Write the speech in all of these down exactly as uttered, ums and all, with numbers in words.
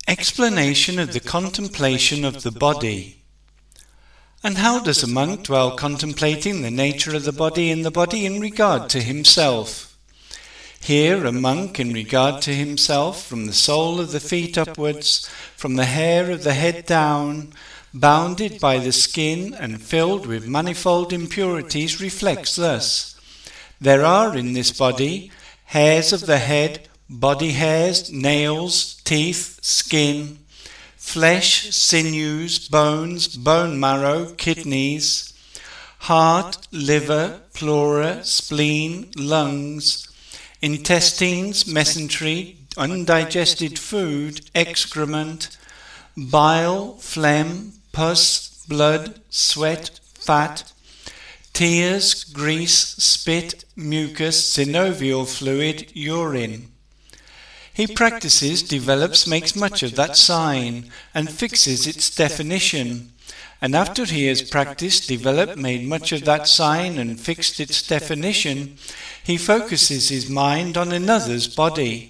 Explanation of the contemplation of the body. And how does a monk dwell contemplating the nature of the body in the body in regard to himself? Here a monk in regard to himself, from the sole of the feet upwards, from the hair of the head down, bounded by the skin and filled with manifold impurities, reflects thus: there are in this body hairs of the head, body hairs, nails, teeth, skin, flesh, sinews, bones, bone marrow, kidneys, heart, liver, pleura, spleen, lungs, intestines, mesentery, undigested food, excrement, bile, phlegm, pus, blood, sweat, fat, tears, grease, spit, mucus, synovial fluid, urine. He practices, develops, makes much of that sign, and fixes its definition. And after he has practiced, developed, made much of that sign, and fixed its definition, he focuses his mind on another's body.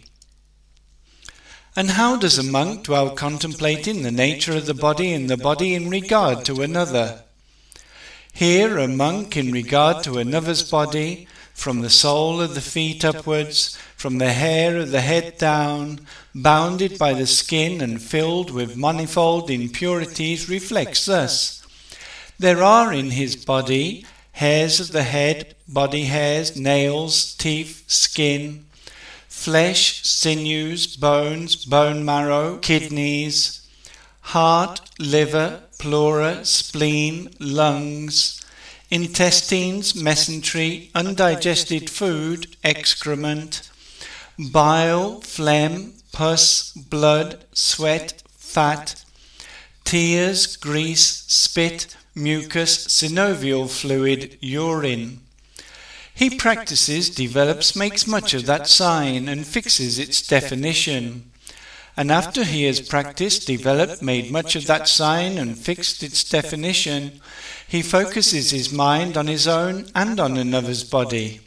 And how does a monk dwell contemplating the nature of the body and the body in regard to another? Here a monk in regard to another's body, from the sole of the feet upwards, from the hair of the head down, bounded by the skin and filled with manifold impurities, reflects thus: there are in his body hairs of the head, body hairs, nails, teeth, skin, flesh, sinews, bones, bone marrow, kidneys, heart, liver, pleura, spleen, lungs, intestines, mesentery, undigested food, excrement, bile, phlegm, pus, blood, sweat, fat, tears, grease, spit, mucus, synovial fluid, urine. He practices, develops, makes much of that sign, and fixes its definition. And after he has practiced, developed, made much of that sign, and fixed its definition, he focuses his mind on his own and on another's body.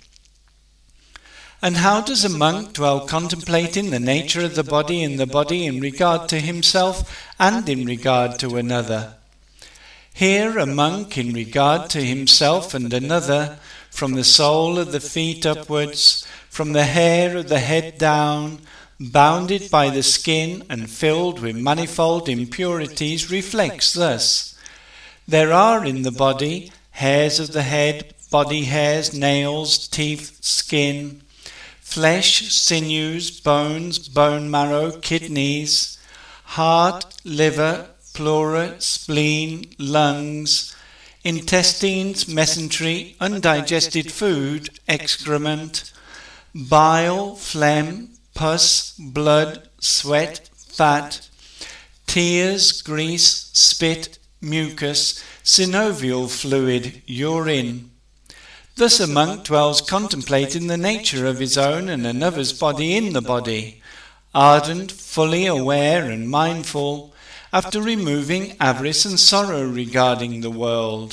And how does a monk dwell contemplating the nature of the body and the body in regard to himself and in regard to another? Here a monk in regard to himself and another, from the sole of the feet upwards, from the hair of the head down, bounded by the skin and filled with manifold impurities, reflects thus: there are in the body hairs of the head, body hairs, nails, teeth, skin, flesh, sinews, bones, bone marrow, kidneys, heart, liver, pleura, spleen, lungs, intestines, mesentery, undigested food, excrement, bile, phlegm, pus, blood, sweat, fat, tears, grease, spit, mucus, synovial fluid, urine. Thus a monk dwells contemplating the nature of his own and another's body in the body, ardent, fully aware and mindful, after removing avarice and sorrow regarding the world.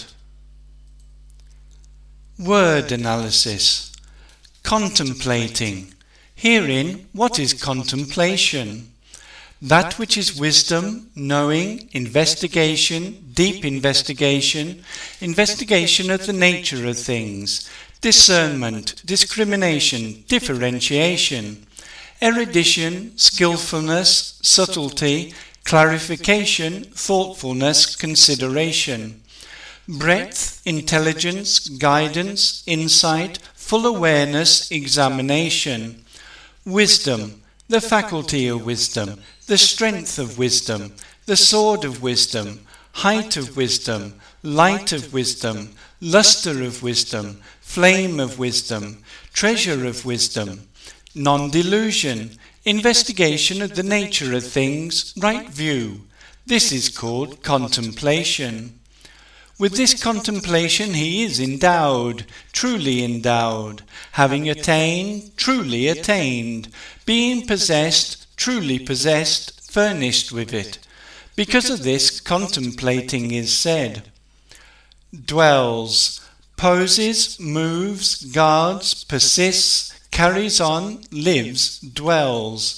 Word analysis. Contemplating. Herein, what is contemplation? That which is wisdom, knowing, investigation, deep investigation, investigation of the nature of things, discernment, discrimination, differentiation, erudition, skillfulness, subtlety, clarification, thoughtfulness, consideration, breadth, intelligence, guidance, insight, full awareness, examination, wisdom, the faculty of wisdom, the strength of wisdom, the sword of wisdom, height of wisdom, light of wisdom, lustre of wisdom, flame of wisdom, treasure of wisdom, non-delusion, investigation of the nature of things, right view. This is called contemplation. With this contemplation he is endowed, truly endowed, having attained, truly attained, being possessed, truly possessed, furnished with it. Because of this, contemplating is said. Dwells, poses, moves, guards, persists, carries on, lives, dwells.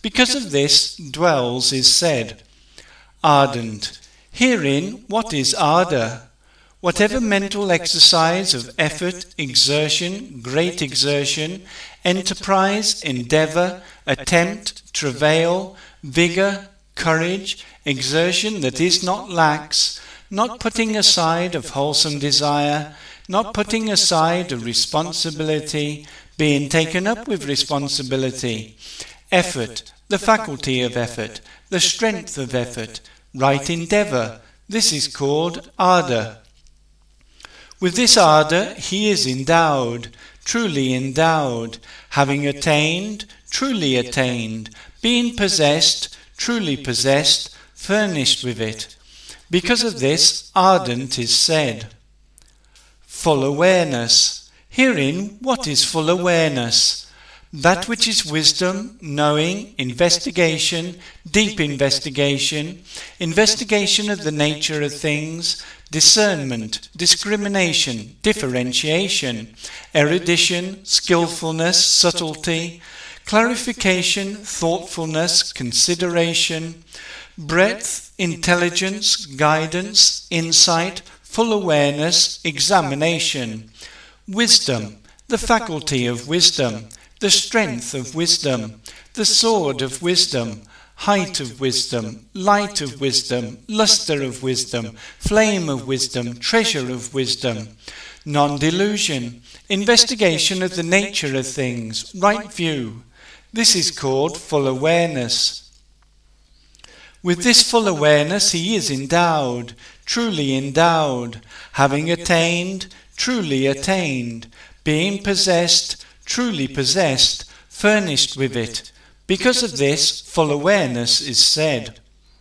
Because of this, dwells is said. Ardent. Herein, what is ardour? Whatever mental exercise of effort, exertion, great exertion, enterprise, endeavour, attempt, travail, vigour, courage, exertion that is not lax, not putting aside of wholesome desire, not putting aside of responsibility, being taken up with responsibility, effort, the faculty of effort, the strength of effort, right endeavour, this is called ardour. With this ardour he is endowed, truly endowed, having attained, truly attained, being possessed, truly possessed, furnished with it. Because of this, ardent is said. Full awareness. Herein, what is full awareness? That which is wisdom, knowing, investigation, deep investigation, investigation of the nature of things, discernment, discrimination, differentiation, erudition, skillfulness, subtlety, clarification, thoughtfulness, consideration, breadth, intelligence, guidance, insight, full awareness, examination, wisdom, the faculty of wisdom, the strength of wisdom, the sword of wisdom, height of wisdom, light of wisdom, lustre of wisdom, flame of wisdom, treasure of wisdom, non-delusion, investigation of the nature of things, right view. This is called full awareness. With this full awareness he is endowed, truly endowed, having attained, truly attained, being possessed, truly possessed, furnished with it. Because of this, full awareness is said.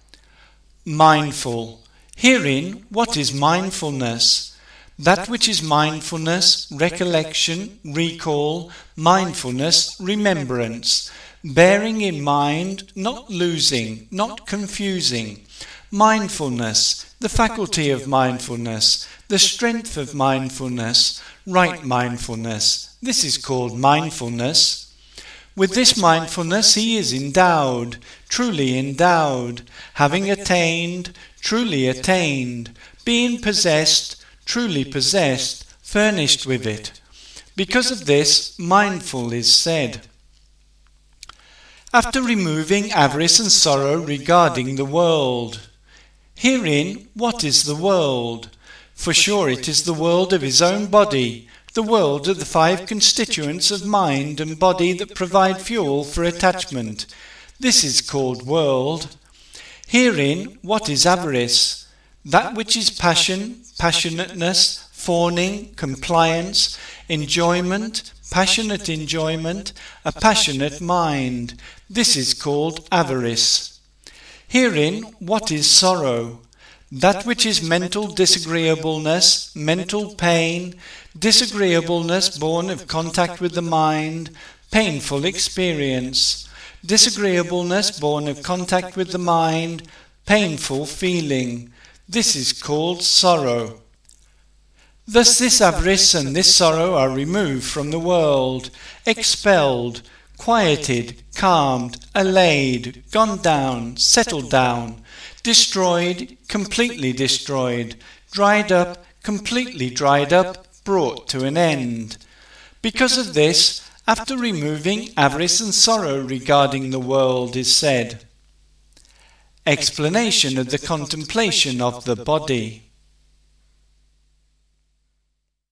Mindful. Herein, what is mindfulness? That which is mindfulness, recollection, recall, mindfulness, remembrance, bearing in mind, not losing, not confusing. Mindfulness, the faculty of mindfulness, the strength of mindfulness, right mindfulness. This is called mindfulness. With this mindfulness he is endowed, truly endowed, having attained, truly attained, being possessed, truly possessed, furnished with it. Because of this, mindful is said. After removing avarice and sorrow regarding the world. Herein, what is the world? For sure it is the world of his own body, the world of the five constituents of mind and body that provide fuel for attachment. This is called world. Herein, what is avarice? That which is passion, passionateness, fawning, compliance, enjoyment, passionate enjoyment, a passionate mind. This is called avarice. Herein, what is sorrow? That which is mental disagreeableness, mental pain, disagreeableness born of contact with the mind, painful experience, disagreeableness born of contact with the mind, painful feeling. This is called sorrow. Thus this avarice and this sorrow are removed from the world, expelled, quieted, calmed, allayed, gone down, settled down, destroyed, completely destroyed, dried up, completely dried up, brought to an end. Because of this, after removing avarice and sorrow regarding the world is said. Explanation of the contemplation of the body.